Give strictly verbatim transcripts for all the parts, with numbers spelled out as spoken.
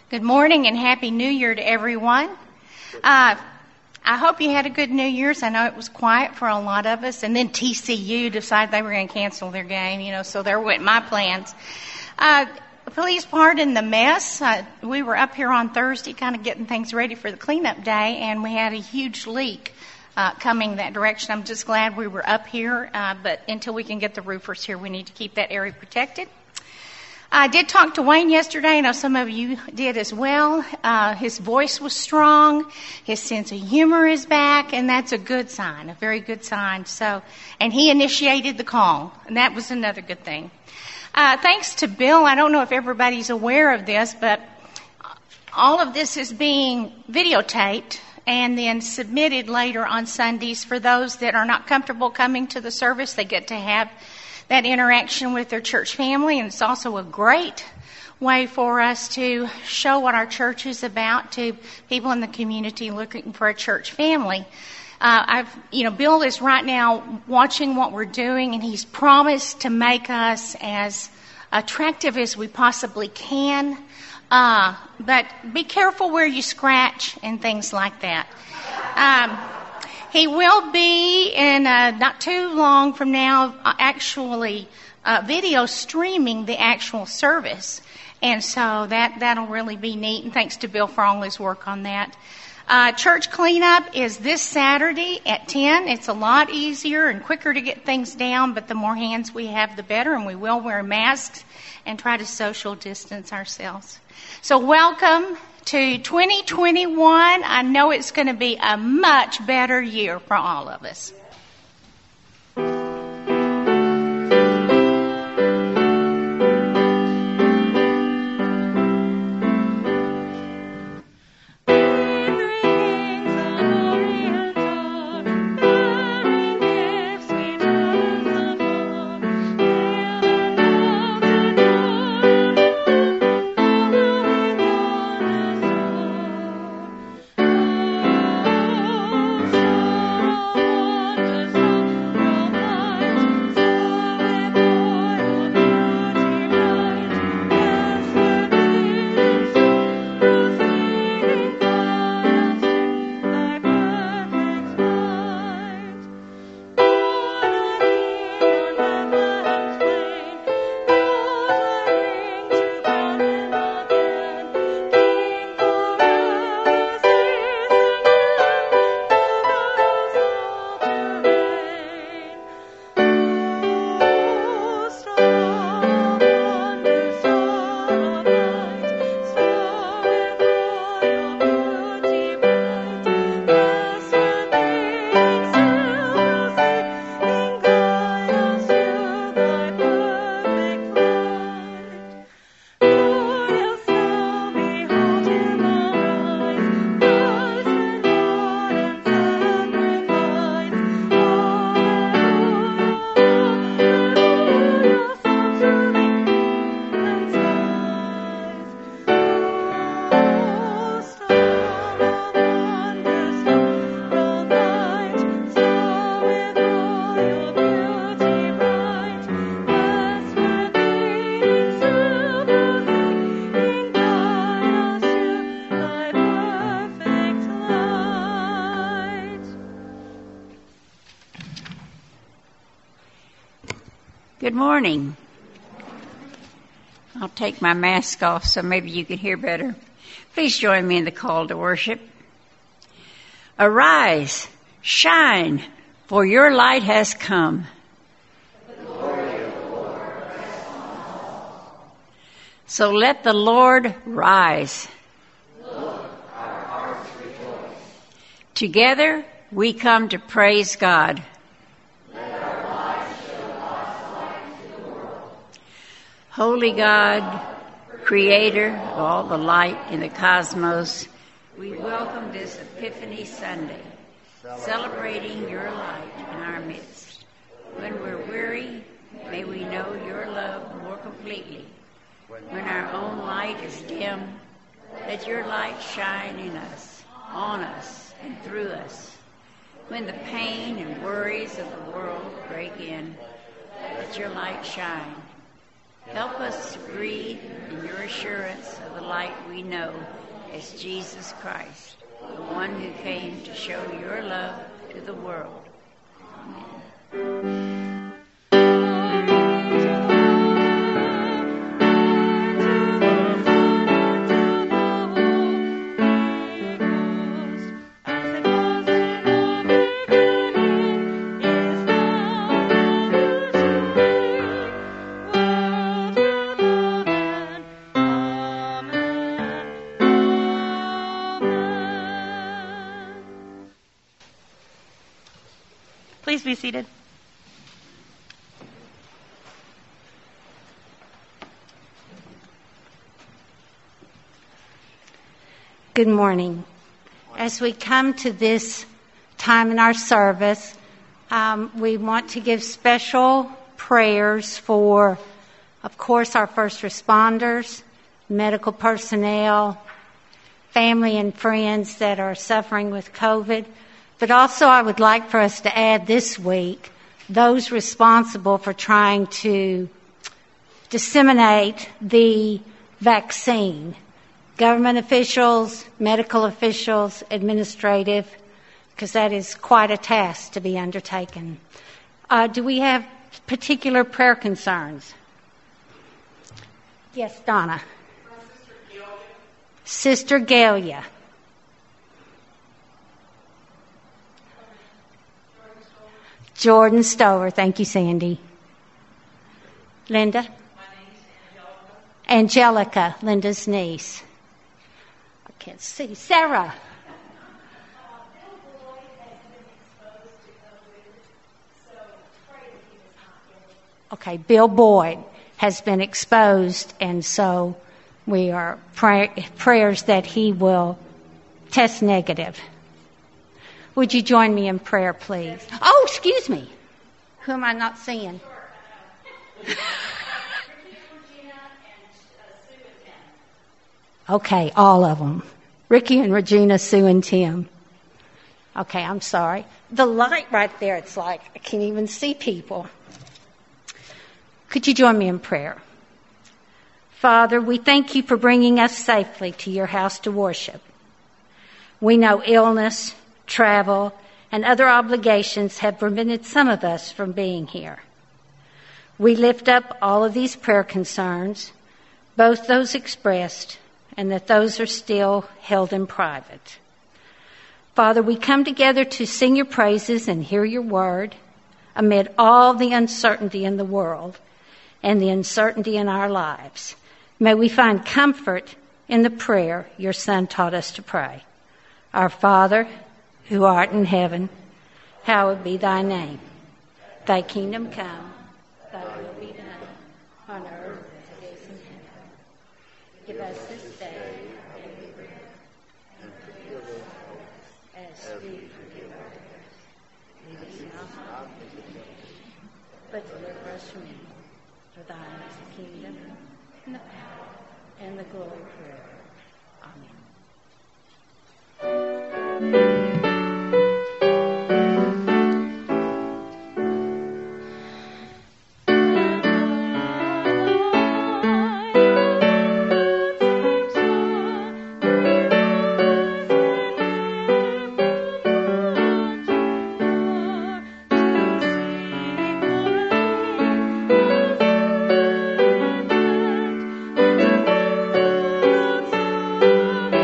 Good morning and Happy New Year to everyone. Uh, I hope you had a good New Year's. I know it was quiet for a lot of us. And then T C U decided they were going to cancel their game, you know, so there went my plans. Uh, please pardon the mess. Uh, we were up here on Thursday kind of getting things ready for the cleanup day, and we had a huge leak uh, coming that direction. I'm just glad we were up here, uh, but until we can get the roofers here, we need to keep that area protected. I did talk to Wayne yesterday. I know some of you did as well. Uh, his voice was strong. His sense of humor is back, and that's a good sign, a very good sign. So, and he initiated the call, and that was another good thing. Uh, thanks to Bill. I don't know if everybody's aware of this, but all of this is being videotaped and then submitted later on Sundays for those that are not comfortable coming to the service. They get to have that interaction with their church family, and it's also a great way for us to show what our church is about to people in the community looking for a church family. Uh, I've, you know, Bill is right now watching what we're doing, and he's promised to make us as attractive as we possibly can. Uh, but be careful where you scratch and things like that. Um, He will be in uh, not too long from now uh, actually uh, video streaming the actual service. And so that, that'll really be neat. And thanks to Bill for all his work on that. Uh, church cleanup is this Saturday at ten. It's a lot easier and quicker to get things down, but the more hands we have, the better. And we will wear masks and try to social distance ourselves. So welcome to twenty twenty-one. I know it's going to be a much better year for all of us. Good morning. I'll take my mask off so maybe you can hear better. Please join me in the call to worship. Arise, shine, for your light has come. The glory of the Lord rests on all. So let the Lord rise. Look, our hearts rejoice. Together we come to praise God. Holy God, creator of all the light in the cosmos, we welcome this Epiphany Sunday, celebrating your light in our midst. When we're weary, may we know your love more completely. When our own light is dim, let your light shine in us, on us, and through us. When the pain and worries of the world break in, let your light shine. Help us to breathe in your assurance of the light we know as Jesus Christ, the one who came to show your love to the world. Amen. Please be seated. Good morning. As we come to this time in our service, um, we want to give special prayers for, of course, our first responders, medical personnel, family and friends that are suffering with COVID. But also I would like for us to add this week those responsible for trying to disseminate the vaccine. Government officials, medical officials, administrative, because that is quite a task to be undertaken. Uh, do we have particular prayer concerns? Yes, Donna. Sister Galia. Jordan Stover. Thank you, Sandy. Linda? My name is Angelica. Angelica, Linda's niece. I can't see. Sarah? Okay, Bill Boyd has been exposed, and so we are pray- prayers that he will test negative. Would you join me in prayer, please? Oh, excuse me. Who am I not seeing? Okay, all of them. Ricky and Regina, Sue and Tim. Okay, I'm sorry. The light right there, it's like I can't even see people. Could you join me in prayer? Father, we thank you for bringing us safely to your house to worship. We know illness, travel, and other obligations have prevented some of us from being here. We lift up all of these prayer concerns, both those expressed and that those are still held in private. Father, we come together to sing your praises and hear your word amid all the uncertainty in the world and the uncertainty in our lives. May we find comfort in the prayer your Son taught us to pray. Our Father, who art in heaven, hallowed be thy name. Thy kingdom come, thy will be done, on earth as it is in heaven. Give us this day our daily bread, and forgive us as we forgive our debtors. Lead us not into temptation, but deliver us from evil. For thine is the kingdom, and the power, and the glory forever. Amen. Thank you.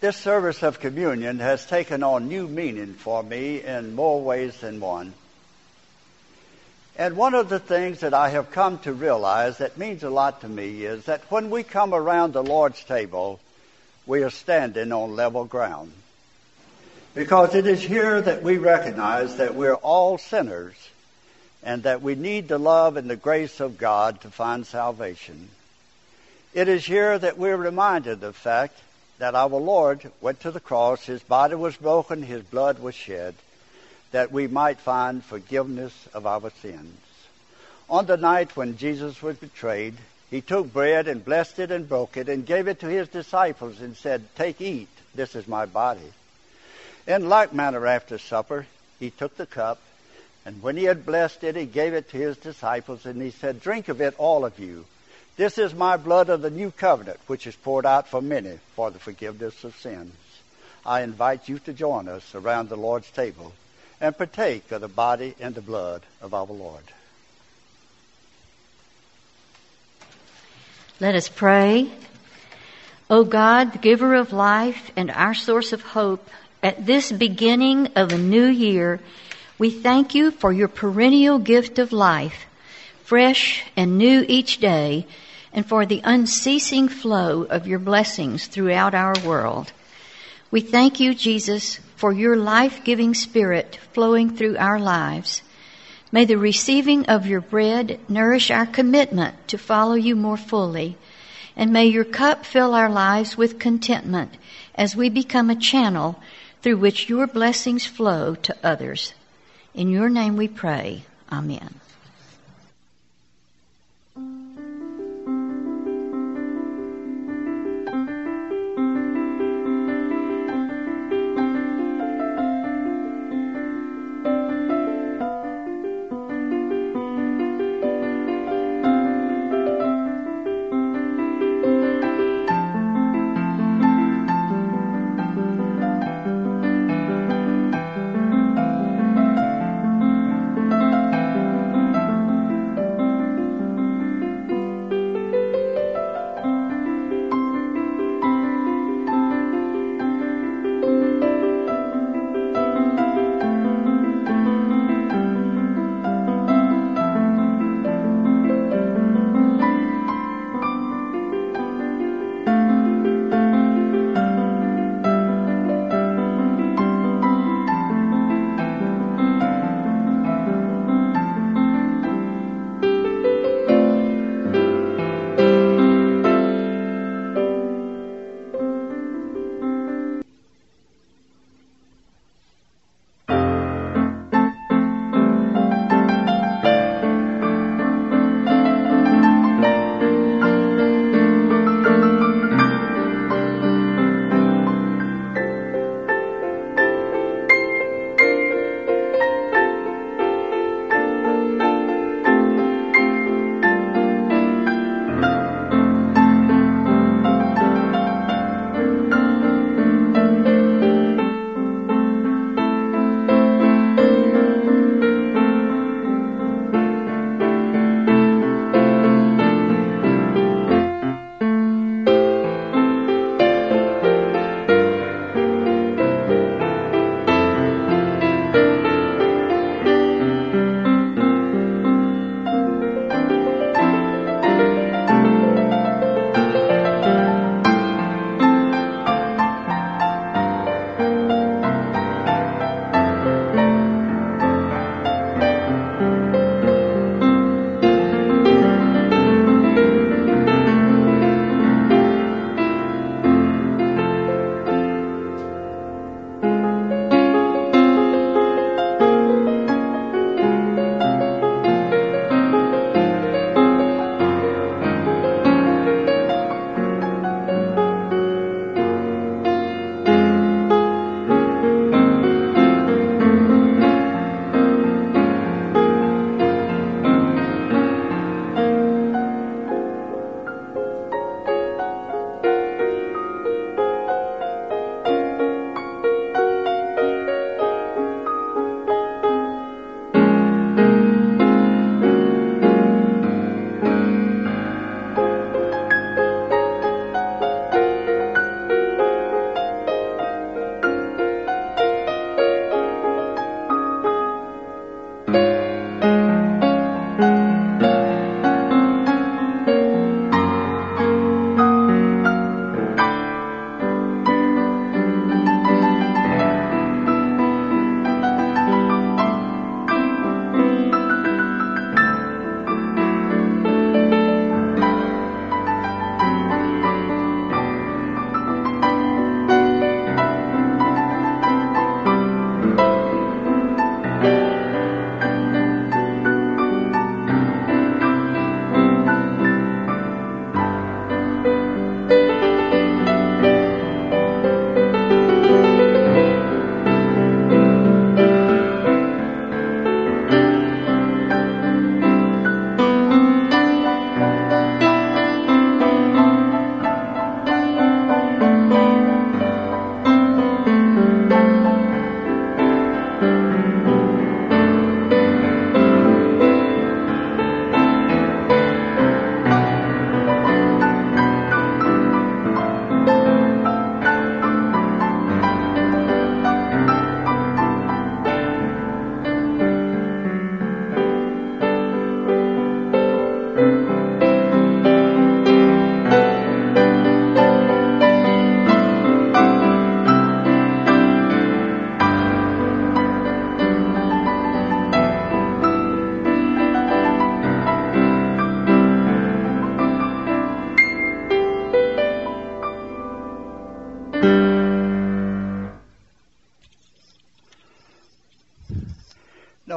This service of communion has taken on new meaning for me in more ways than one. And one of the things that I have come to realize that means a lot to me is that when we come around the Lord's table, we are standing on level ground. Because it is here that we recognize that we're all sinners and that we need the love and the grace of God to find salvation. It is here that we're reminded of the fact that our Lord went to the cross, His body was broken, His blood was shed, that we might find forgiveness of our sins. On the night when Jesus was betrayed, He took bread and blessed it and broke it and gave it to His disciples and said, "Take, eat, this is my body." In like manner after supper, He took the cup, and when He had blessed it, He gave it to His disciples, and He said, "Drink of it, all of you. This is my blood of the new covenant, which is poured out for many for the forgiveness of sins." I invite you to join us around the Lord's table and partake of the body and the blood of our Lord. Let us pray. O God, the giver of life and our source of hope, at this beginning of a new year, we thank you for your perennial gift of life, fresh and new each day, and for the unceasing flow of your blessings throughout our world. We thank you, Jesus, for your life-giving Spirit flowing through our lives. May the receiving of your bread nourish our commitment to follow you more fully, and may your cup fill our lives with contentment as we become a channel through which your blessings flow to others. In your name we pray. Amen.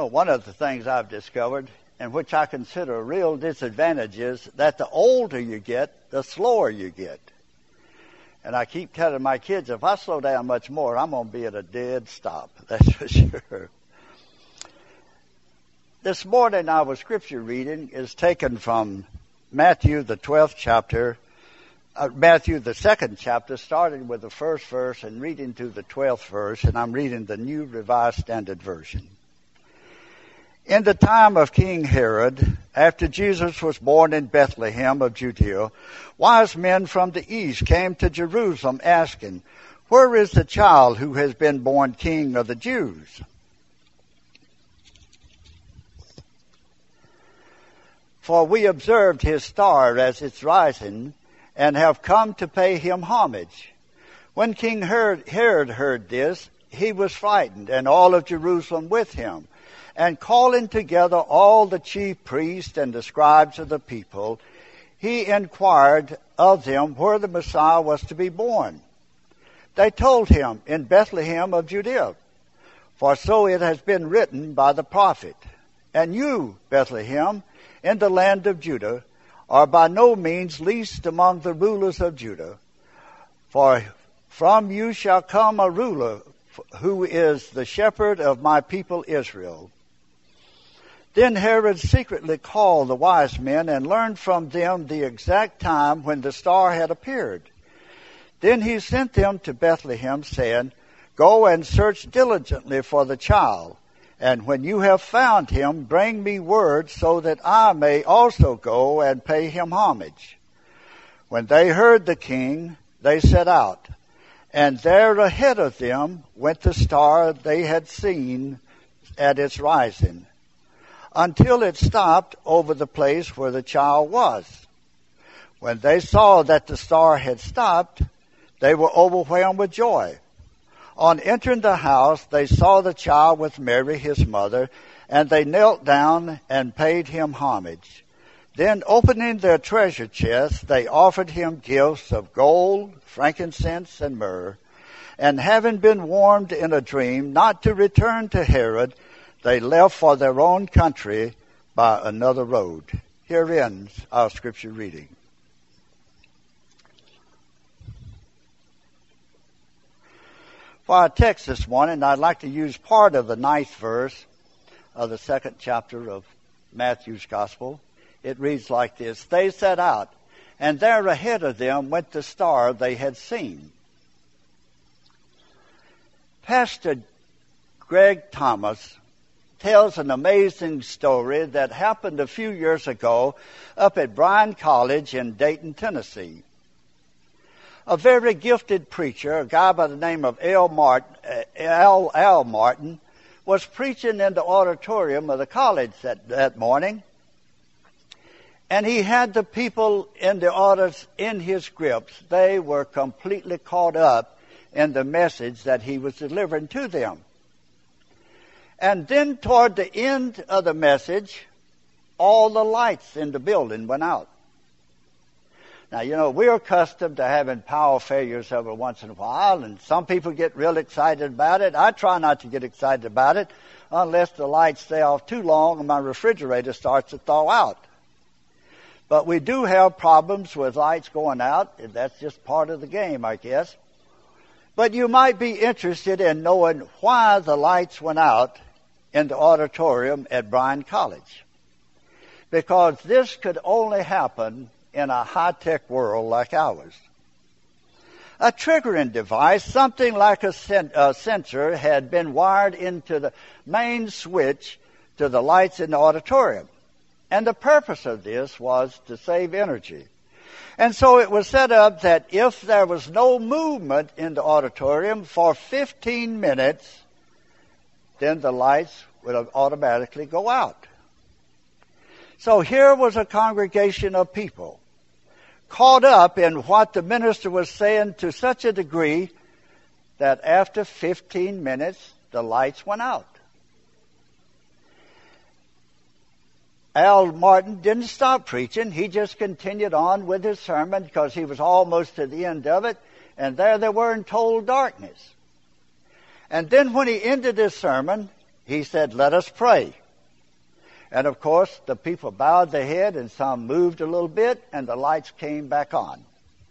one of the things I've discovered, and which I consider a real disadvantage, is that the older you get, the slower you get. And I keep telling my kids, if I slow down much more, I'm going to be at a dead stop. That's for sure. This morning our scripture reading is taken from Matthew, the twelfth chapter, uh, Matthew, the second chapter, starting with the first verse and reading to the twelfth verse, and I'm reading the New Revised Standard Version. In the time of King Herod, after Jesus was born in Bethlehem of Judea, wise men from the east came to Jerusalem asking, "Where is the child who has been born King of the Jews? For we observed his star as it's rising, and have come to pay him homage." When King Herod heard this, he was frightened, and all of Jerusalem with him. And calling together all the chief priests and the scribes of the people, he inquired of them where the Messiah was to be born. They told him, "In Bethlehem of Judea, for so it has been written by the prophet. And you, Bethlehem, in the land of Judah, are by no means least among the rulers of Judah, for from you shall come a ruler who is the shepherd of my people Israel." Then Herod secretly called the wise men and learned from them the exact time when the star had appeared. Then he sent them to Bethlehem, saying, "Go and search diligently for the child, and when you have found him, bring me word so that I may also go and pay him homage." When they heard the king, they set out, and there ahead of them went the star they had seen at its rising, until it stopped over the place where the child was. When they saw that the star had stopped, they were overwhelmed with joy. On entering the house, they saw the child with Mary, his mother, and they knelt down and paid him homage. Then, opening their treasure chests, they offered him gifts of gold, frankincense, and myrrh. And having been warned in a dream not to return to Herod, they left for their own country by another road. Here ends our scripture reading. For our text this morning, I'd like to use part of the ninth verse of the second chapter of Matthew's Gospel. It reads like this: "They set out, and there ahead of them went the star they had seen." Pastor Greg Thomas tells an amazing story that happened a few years ago up at Bryan College in Dayton, Tennessee. A very gifted preacher, a guy by the name of Al Martin, Al, Al Martin, was preaching in the auditorium of the college that, that morning. And he had the people in the audience in his grips. They were completely caught up in the message that he was delivering to them. And then toward the end of the message, all the lights in the building went out. Now, you know, we're accustomed to having power failures every once in a while, and some people get real excited about it. I try not to get excited about it unless the lights stay off too long and my refrigerator starts to thaw out. But we do have problems with lights going out, and that's just part of the game, I guess. But you might be interested in knowing why the lights went out in the auditorium at Bryan College. Because this could only happen in a high-tech world like ours. A triggering device, something like a, sen- a sensor, had been wired into the main switch to the lights in the auditorium. And the purpose of this was to save energy. And so it was set up that if there was no movement in the auditorium for fifteen minutes, then the lights would automatically go out. So here was a congregation of people caught up in what the minister was saying to such a degree that after fifteen minutes, the lights went out. Al Martin didn't stop preaching. He just continued on with his sermon because he was almost to the end of it. And there they were in total darkness. And then when he ended his sermon, he said, let us pray. And of course, the people bowed their head and some moved a little bit and the lights came back on.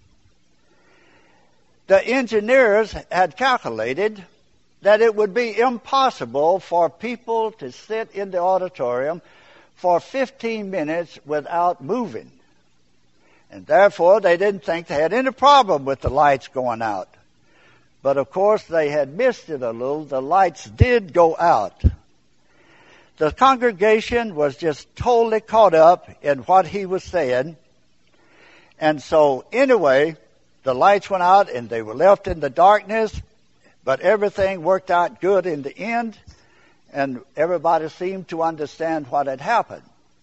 The engineers had calculated that it would be impossible for people to sit in the auditorium for fifteen minutes without moving. And therefore, they didn't think they had any problem with the lights going out. But of course, they had missed it a little. The lights did go out. The congregation was just totally caught up in what he was saying. And so anyway, the lights went out and they were left in the darkness, but everything worked out good in the end, and everybody seemed to understand what had happened.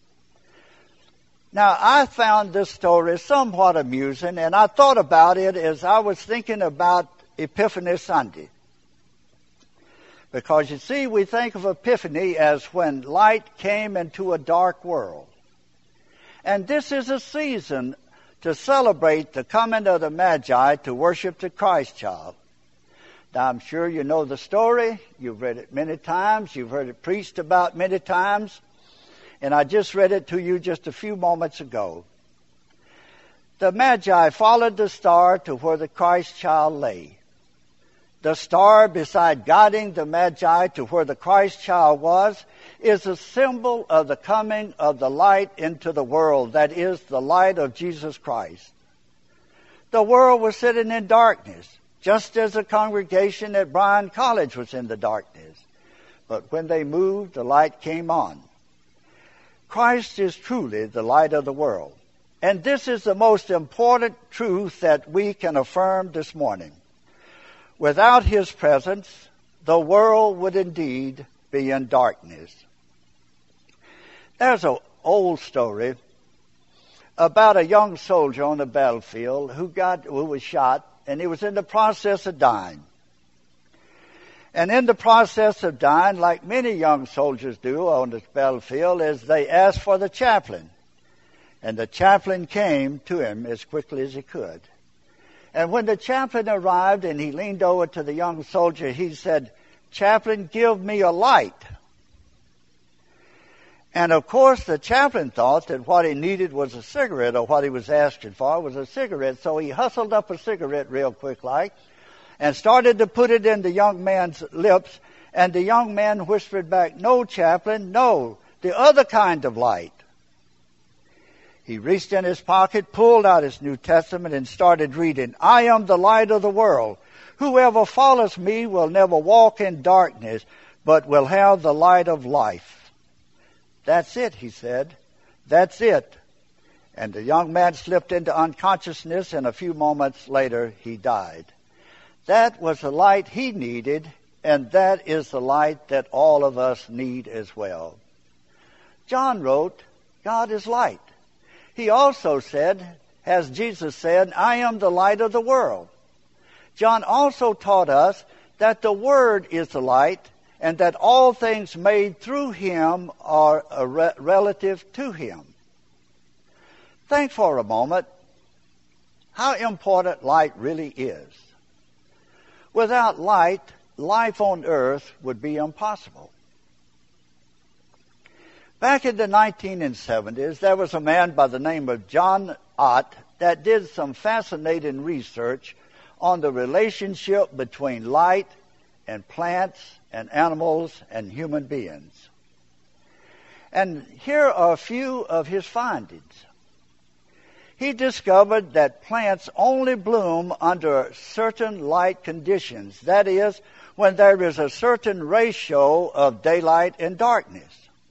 Now, I found this story somewhat amusing, and I thought about it as I was thinking about Epiphany Sunday. Because, you see, we think of Epiphany as when light came into a dark world. And this is a season to celebrate the coming of the Magi to worship the Christ child. Now, I'm sure you know the story. You've read it many times. You've heard it preached about many times. And I just read it to you just a few moments ago. The Magi followed the star to where the Christ child lay. The star, beside guiding the Magi to where the Christ child was, is a symbol of the coming of the light into the world, that is, the light of Jesus Christ. The world was sitting in darkness, just as the congregation at Bryan College was in the darkness. But when they moved, the light came on. Christ is truly the light of the world. And this is the most important truth that we can affirm this morning. Without his presence, the world would indeed be in darkness. There's an old story about a young soldier on the battlefield who got who was shot, and he was in the process of dying. And in the process of dying, like many young soldiers do on this battlefield, is they asked for the chaplain. And the chaplain came to him as quickly as he could. And when the chaplain arrived and he leaned over to the young soldier, he said, "Chaplain, give me a light." And of course, the chaplain thought that what he needed was a cigarette, or what he was asking for was a cigarette. So he hustled up a cigarette real quick like and started to put it in the young man's lips. And the young man whispered back, "No, chaplain, no, the other kind of light." He reached in his pocket, pulled out his New Testament, and started reading. "I am the light of the world. Whoever follows me will never walk in darkness, but will have the light of life." "That's it," he said. "That's it." And the young man slipped into unconsciousness, and a few moments later he died. That was the light he needed, and that is the light that all of us need as well. John wrote, God is light. He also said, as Jesus said, "I am the light of the world." John also taught us that the Word is the light, and that all things made through him are a re- relative to him. Think for a moment how important light really is. Without light, life on earth would be impossible. Back in the nineteen seventies, there was a man by the name of John Ott that did some fascinating research on the relationship between light and plants and animals and human beings. And here are a few of his findings. He discovered that plants only bloom under certain light conditions. That is, when there is a certain ratio of daylight and darkness.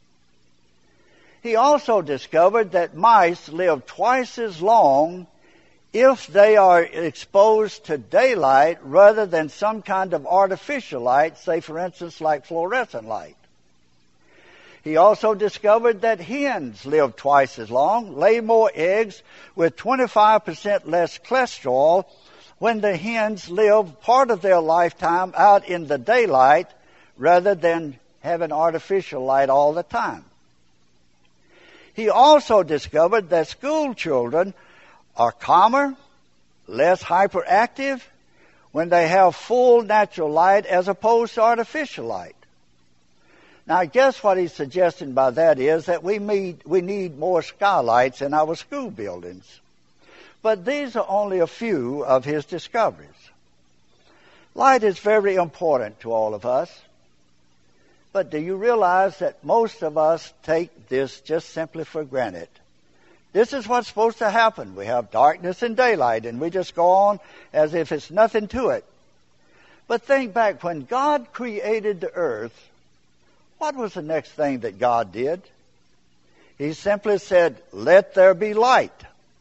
He also discovered that mice live twice as long if they are exposed to daylight rather than some kind of artificial light, say, for instance, like fluorescent light. He also discovered that hens live twice as long, lay more eggs with twenty-five percent less cholesterol when the hens live part of their lifetime out in the daylight rather than having artificial light all the time. He also discovered that school children are calmer, less hyperactive when they have full natural light as opposed to artificial light. Now, I guess what he's suggesting by that is that we need, we need more skylights in our school buildings. But these are only a few of his discoveries. Light is very important to all of us. But do you realize that most of us take this just simply for granted? This is what's supposed to happen. We have darkness and daylight, and we just go on as if it's nothing to it. But think back, when God created the earth, what was the next thing that God did? He simply said, "Let there be light."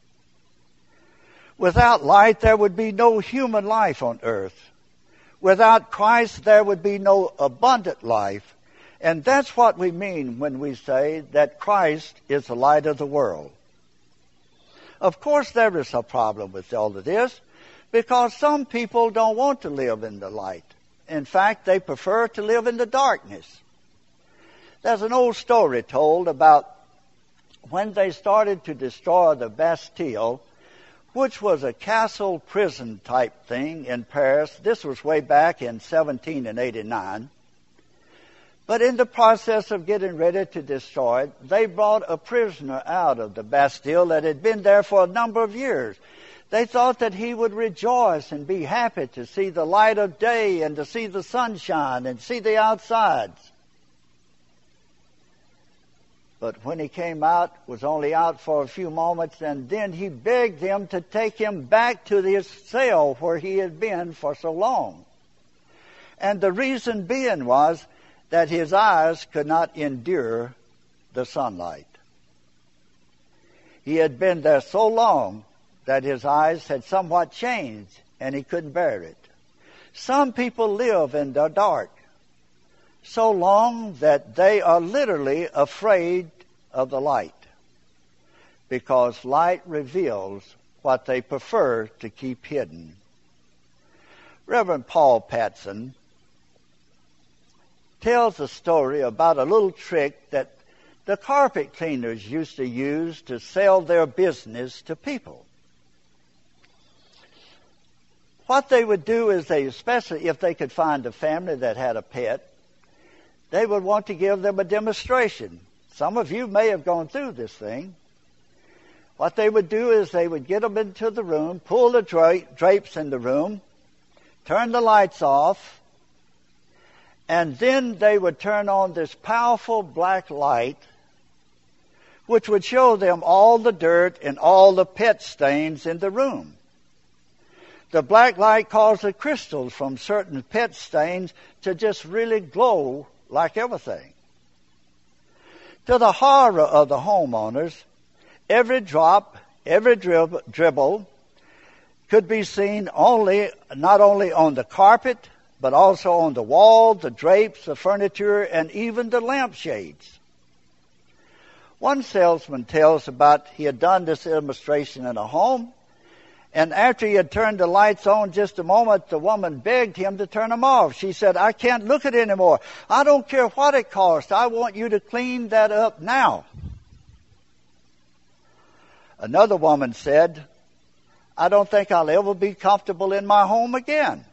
Without light, there would be no human life on earth. Without Christ, there would be no abundant life. And that's what we mean when we say that Christ is the light of the world. Of course, there is a problem with all of this, because some people don't want to live in the light. In fact, they prefer to live in the darkness. There's an old story told about when they started to destroy the Bastille, which was a castle prison type thing in Paris. This was way back in seventeen eighty-nine. But in the process of getting ready to destroy it, they brought a prisoner out of the Bastille that had been there for a number of years. They thought that he would rejoice and be happy to see the light of day and to see the sunshine and see the outsides. But when he came out, was only out for a few moments, and then he begged them to take him back to his cell where he had been for so long. And the reason being was that his eyes could not endure the sunlight. He had been there so long that his eyes had somewhat changed, and he couldn't bear it. Some people live in the dark so long that they are literally afraid of the light, because light reveals what they prefer to keep hidden. Reverend Paul Patson tells a story about a little trick that the carpet cleaners used to use to sell their business to people. What they would do is they, especially if they could find a family that had a pet, they would want to give them a demonstration. Some of you may have gone through this thing. What they would do is they would get them into the room, pull the dra- drapes in the room, turn the lights off, and then they would turn on this powerful black light, which would show them all the dirt and all the pet stains in the room. The black light caused the crystals from certain pet stains to just really glow like everything. To the horror of the homeowners, every drop, every drib- dribble could be seen only, not only on the carpet, but also on the wall, the drapes, the furniture, and even the lampshades. One salesman tells about he had done this demonstration in a home, and after he had turned the lights on just a moment, the woman begged him to turn them off. She said, "I can't look at it anymore. I don't care what it costs. I want you to clean that up now." Another woman said, "I don't think I'll ever be comfortable in my home again."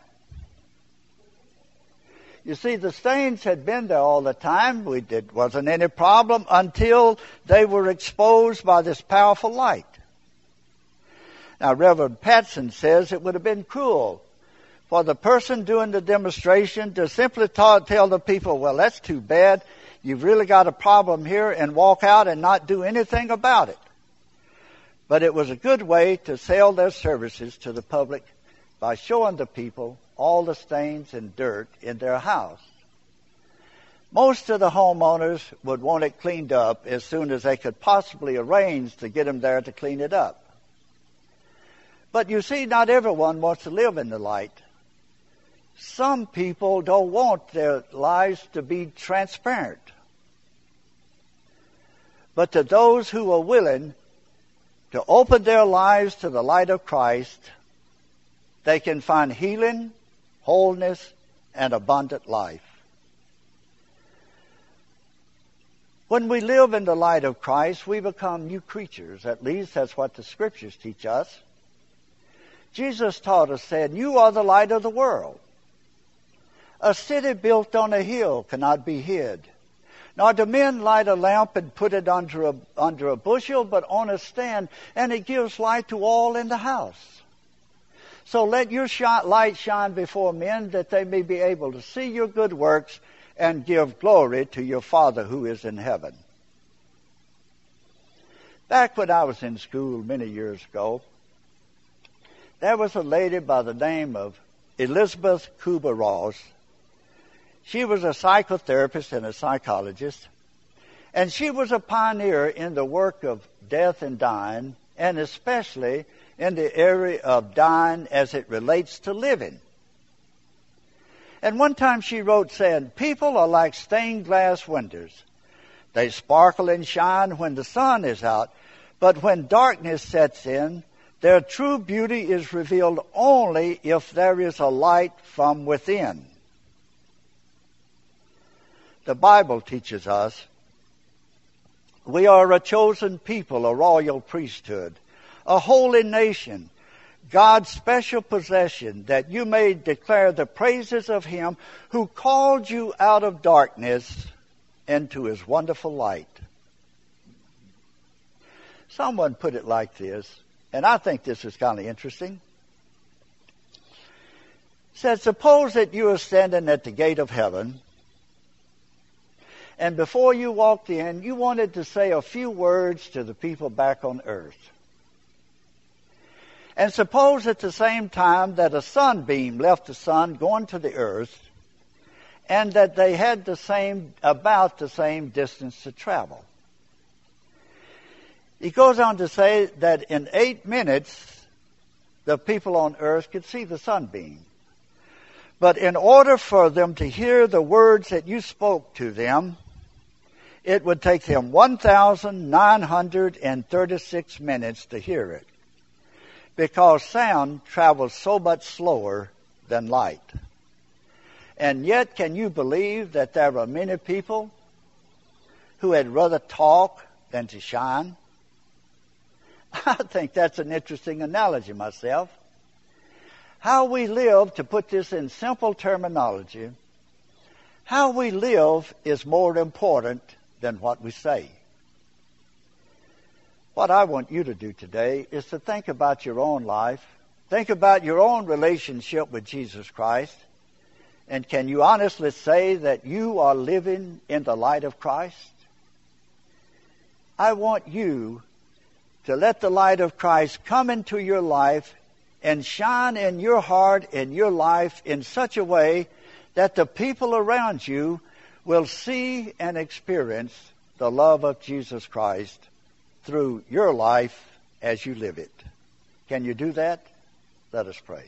You see, the stains had been there all the time. We did, wasn't any problem until they were exposed by this powerful light. Now, Reverend Patson says it would have been cruel for the person doing the demonstration to simply ta- tell the people, "Well, that's too bad. You've really got a problem here," and walk out and not do anything about it. But it was a good way to sell their services to the public by showing the people all the stains and dirt in their house. Most of the homeowners would want it cleaned up as soon as they could possibly arrange to get them there to clean it up. But you see, not everyone wants to live in the light. Some people don't want their lives to be transparent. But to those who are willing to open their lives to the light of Christ, they can find healing, wholeness, and abundant life. When we live in the light of Christ, we become new creatures. At least that's what the Scriptures teach us. Jesus taught us, saying, "You are the light of the world. A city built on a hill cannot be hid. Nor do men light a lamp and put it under a, under a bushel, but on a stand, and it gives light to all in the house. So let your shi- light shine before men, that they may be able to see your good works and give glory to your Father who is in heaven. Back when I was in school many years ago, there was a lady by the name of Elizabeth Kubler-Ross. She was a psychotherapist and a psychologist, and she was a pioneer in the work of death and dying, and especially in the area of dying as it relates to living. And one time she wrote saying, people are like stained glass windows. They sparkle and shine when the sun is out, but when darkness sets in, their true beauty is revealed only if there is a light from within. The Bible teaches us we are a chosen people, a royal priesthood, a holy nation, God's special possession, that you may declare the praises of Him who called you out of darkness into His wonderful light. Someone put it like this, and I think this is kind of interesting. It said, suppose that you are standing at the gate of heaven, and before you walked in, you wanted to say a few words to the people back on earth. And suppose at the same time that a sunbeam left the sun going to the earth, and that they had the same, about the same distance to travel. He goes on to say that in eight minutes, the people on earth could see the sunbeam. But in order for them to hear the words that you spoke to them, it would take them one thousand nine hundred thirty-six minutes to hear it, because sound travels so much slower than light. And yet, can you believe that there are many people who had rather talk than to shine? I think that's an interesting analogy myself. How we live, to put this in simple terminology, how we live is more important than what we say. What I want you to do today is to think about your own life. Think about your own relationship with Jesus Christ. And can you honestly say that you are living in the light of Christ? I want you to let the light of Christ come into your life and shine in your heart, in your life, in such a way that the people around you will see and experience the love of Jesus Christ through your life as you live it. Can you do that? Let us pray.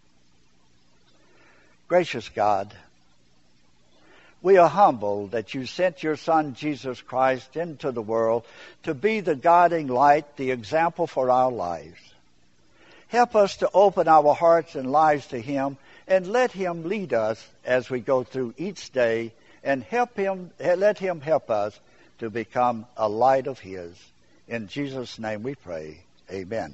Gracious God, we are humbled that you sent your Son, Jesus Christ, into the world to be the guiding light, the example for our lives. Help us to open our hearts and lives to Him, and let Him lead us as we go through each day, and help Him, let Him help us to become a light of His. In Jesus' name we pray. Amen.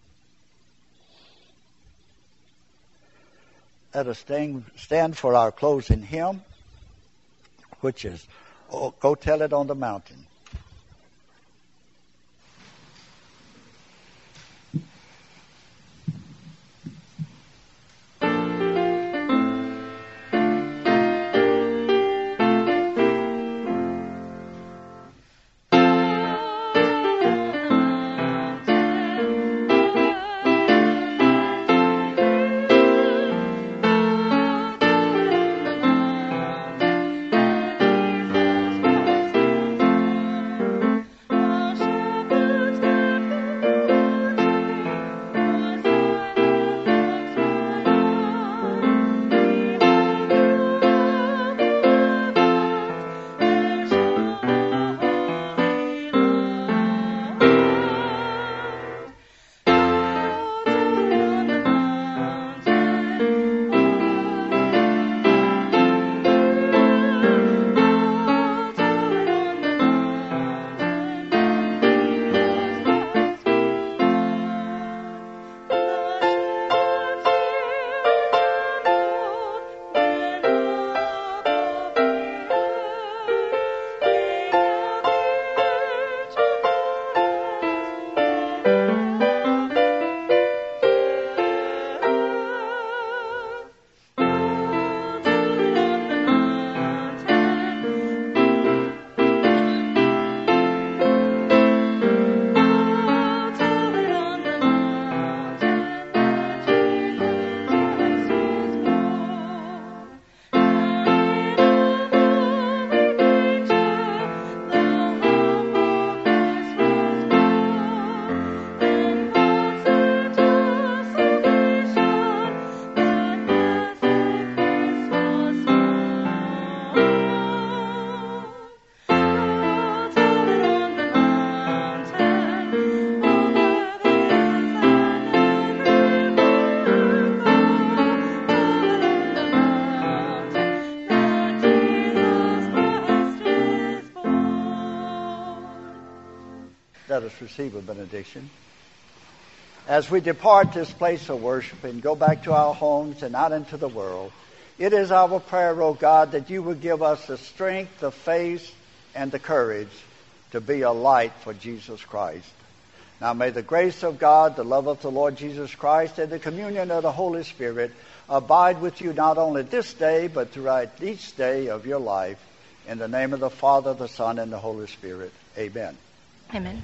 Let us stand for our closing hymn, which is, oh, Go Tell It on the Mountain. Let us receive a benediction. As we depart this place of worship and go back to our homes and out into the world, it is our prayer, O God, that you would give us the strength, the faith, and the courage to be a light for Jesus Christ. Now may the grace of God, the love of the Lord Jesus Christ, and the communion of the Holy Spirit abide with you not only this day, but throughout each day of your life. In the name of the Father, the Son, and the Holy Spirit. Amen. Amen.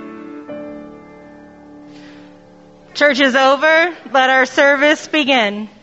Church is over. Let our service begin.